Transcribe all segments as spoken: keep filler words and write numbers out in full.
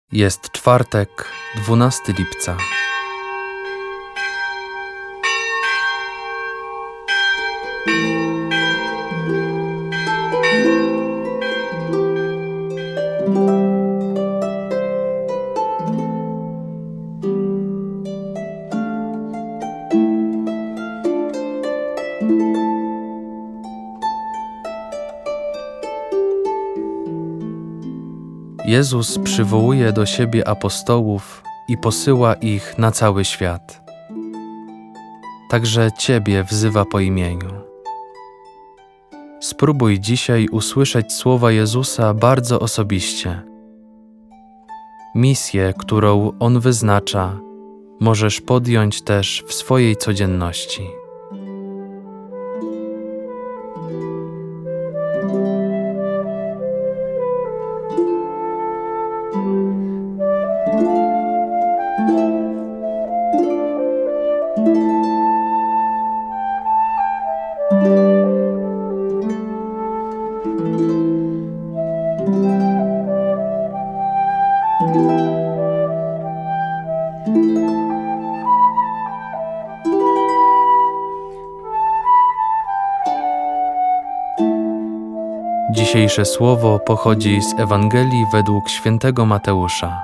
Jest czwartek, dwunastego lipca. Jezus przywołuje do siebie apostołów i posyła ich na cały świat. Także Ciebie wzywa po imieniu. Spróbuj dzisiaj usłyszeć słowa Jezusa bardzo osobiście. Misję, którą On wyznacza, możesz podjąć też w swojej codzienności. Dzisiejsze słowo pochodzi z Ewangelii według świętego Mateusza.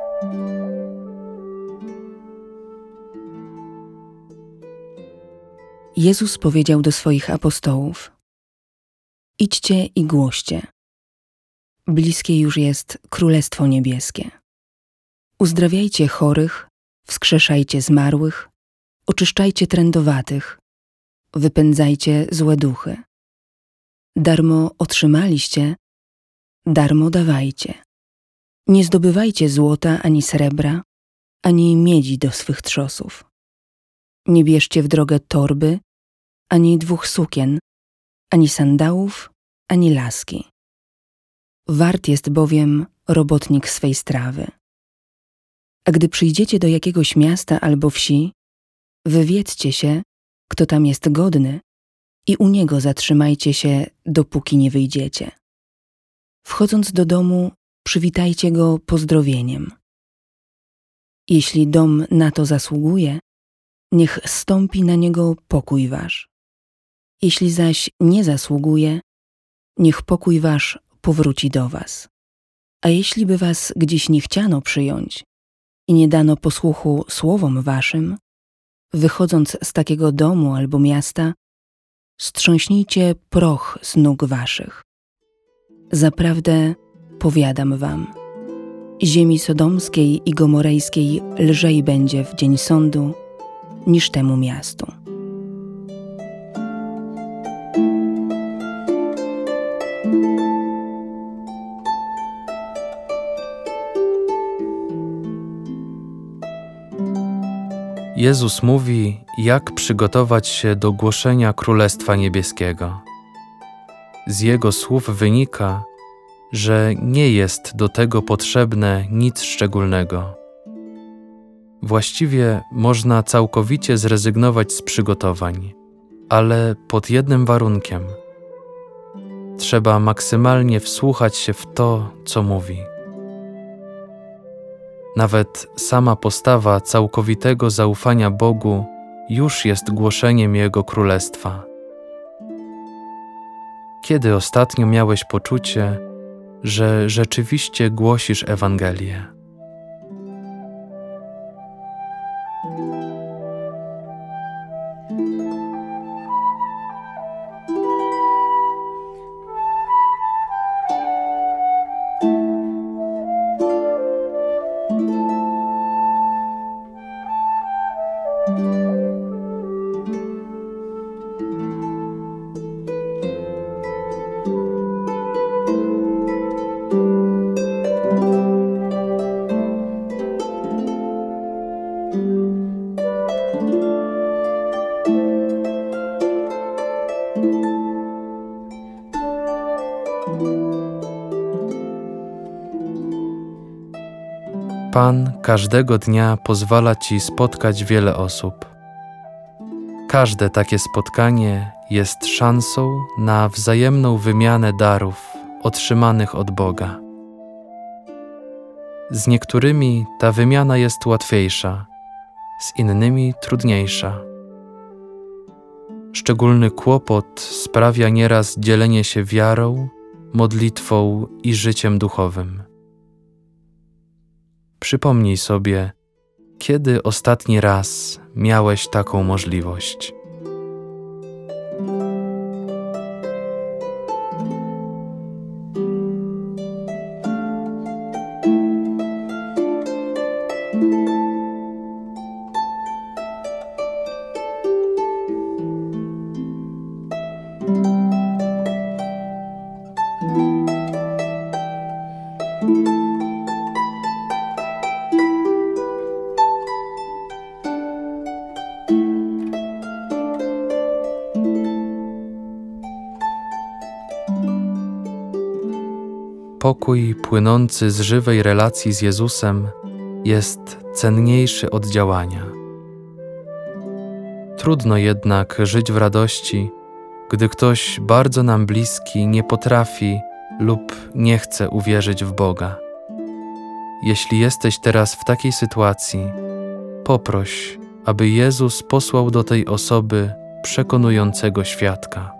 Jezus powiedział do swoich apostołów: Idźcie i głoście. Bliskie już jest Królestwo Niebieskie. Uzdrawiajcie chorych, wskrzeszajcie zmarłych, oczyszczajcie trędowatych, wypędzajcie złe duchy. Darmo otrzymaliście, darmo dawajcie. Nie zdobywajcie złota ani srebra, ani miedzi do swych trzosów. Nie bierzcie w drogę torby, ani dwóch sukien, ani sandałów, ani laski. Wart jest bowiem robotnik swej strawy. A gdy przyjdziecie do jakiegoś miasta albo wsi, wywiedzcie się, kto tam jest godny, i u niego zatrzymajcie się, dopóki nie wyjdziecie. Wchodząc do domu, przywitajcie go pozdrowieniem. Jeśli dom na to zasługuje, niech zstąpi na niego pokój wasz. Jeśli zaś nie zasługuje, niech pokój wasz powróci do was. A jeśli by was gdzieś nie chciano przyjąć i nie dano posłuchu słowom waszym, wychodząc z takiego domu albo miasta, strząśnijcie proch z nóg waszych. Zaprawdę powiadam wam, ziemi sodomskiej i gomorejskiej lżej będzie w dzień sądu niż temu miastu. Jezus mówi, jak przygotować się do głoszenia Królestwa Niebieskiego. Z Jego słów wynika, że nie jest do tego potrzebne nic szczególnego. Właściwie można całkowicie zrezygnować z przygotowań, ale pod jednym warunkiem. Trzeba maksymalnie wsłuchać się w to, co mówi. Nawet sama postawa całkowitego zaufania Bogu już jest głoszeniem Jego Królestwa. Kiedy ostatnio miałeś poczucie, że rzeczywiście głosisz Ewangelię? Pan każdego dnia pozwala Ci spotkać wiele osób. Każde takie spotkanie jest szansą na wzajemną wymianę darów otrzymanych od Boga. Z niektórymi ta wymiana jest łatwiejsza, z innymi trudniejsza. Szczególny kłopot sprawia nieraz dzielenie się wiarą, modlitwą i życiem duchowym. Przypomnij sobie, kiedy ostatni raz miałeś taką możliwość. Pokój płynący z żywej relacji z Jezusem jest cenniejszy od działania. Trudno jednak żyć w radości, gdy ktoś bardzo nam bliski nie potrafi lub nie chce uwierzyć w Boga. Jeśli jesteś teraz w takiej sytuacji, poproś, aby Jezus posłał do tej osoby przekonującego świadka.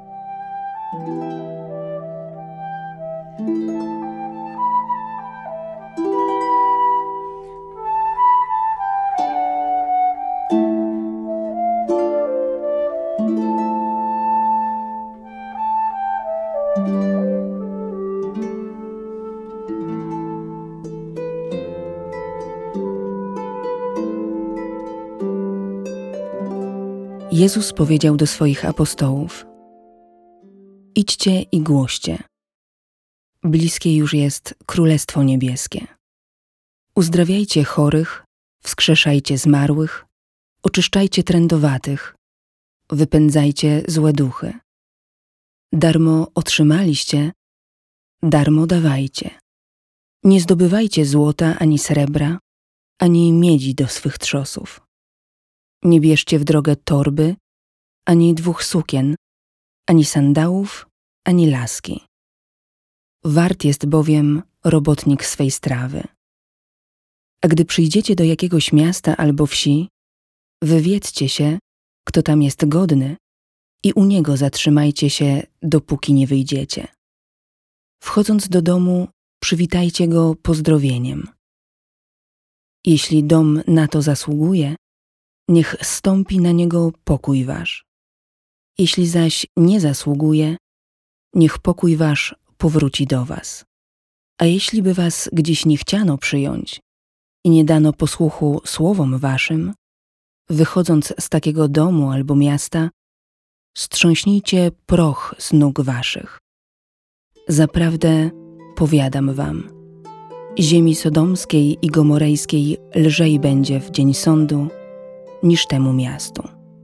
Jezus powiedział do swoich apostołów: idźcie i głoście. Bliskie już jest Królestwo Niebieskie. Uzdrawiajcie chorych, wskrzeszajcie zmarłych, oczyszczajcie trędowatych, wypędzajcie złe duchy. Darmo otrzymaliście, darmo dawajcie. Nie zdobywajcie złota ani srebra, ani miedzi do swych trzosów. Nie bierzcie w drogę torby, ani dwóch sukien, ani sandałów, ani laski. Wart jest bowiem robotnik swej strawy. A gdy przyjdziecie do jakiegoś miasta albo wsi, wywiedzcie się, kto tam jest godny, i u niego zatrzymajcie się, dopóki nie wyjdziecie. Wchodząc do domu, przywitajcie go pozdrowieniem. Jeśli dom na to zasługuje, niech zstąpi na niego pokój wasz. Jeśli zaś nie zasługuje, niech pokój wasz powróci do was. A jeśli by was gdzieś nie chciano przyjąć i nie dano posłuchu słowom waszym, wychodząc z takiego domu albo miasta, strząśnijcie proch z nóg waszych. Zaprawdę powiadam wam, ziemi sodomskiej i gomorejskiej lżej będzie w dzień sądu niż temu miastu.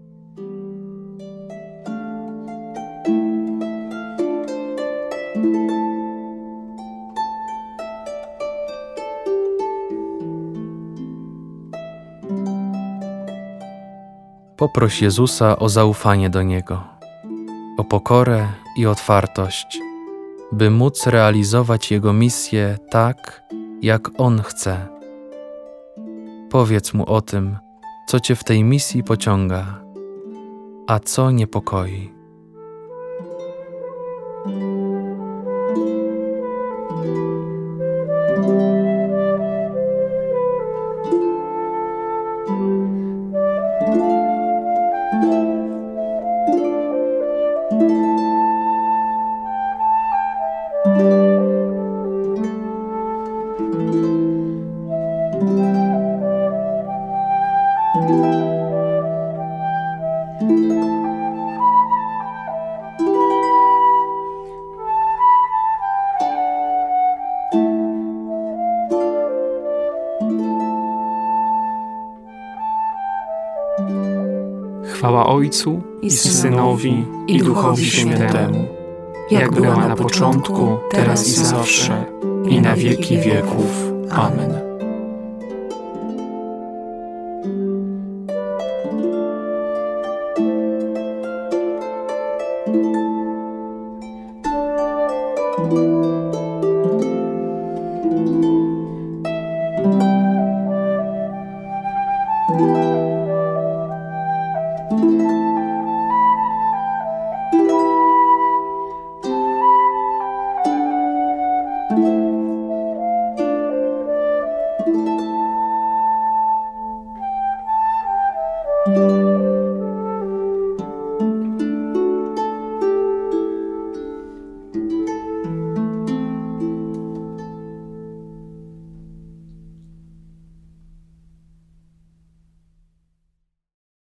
Poproś Jezusa o zaufanie do Niego, o pokorę i otwartość, by móc realizować Jego misję tak, jak On chce. Powiedz Mu o tym, co Cię w tej misji pociąga, a co niepokoi. Chwała Ojcu i Synowi, i Duchowi Świętemu, jak była na początku, teraz i zawsze, i na wieki wieków. Amen. Amen.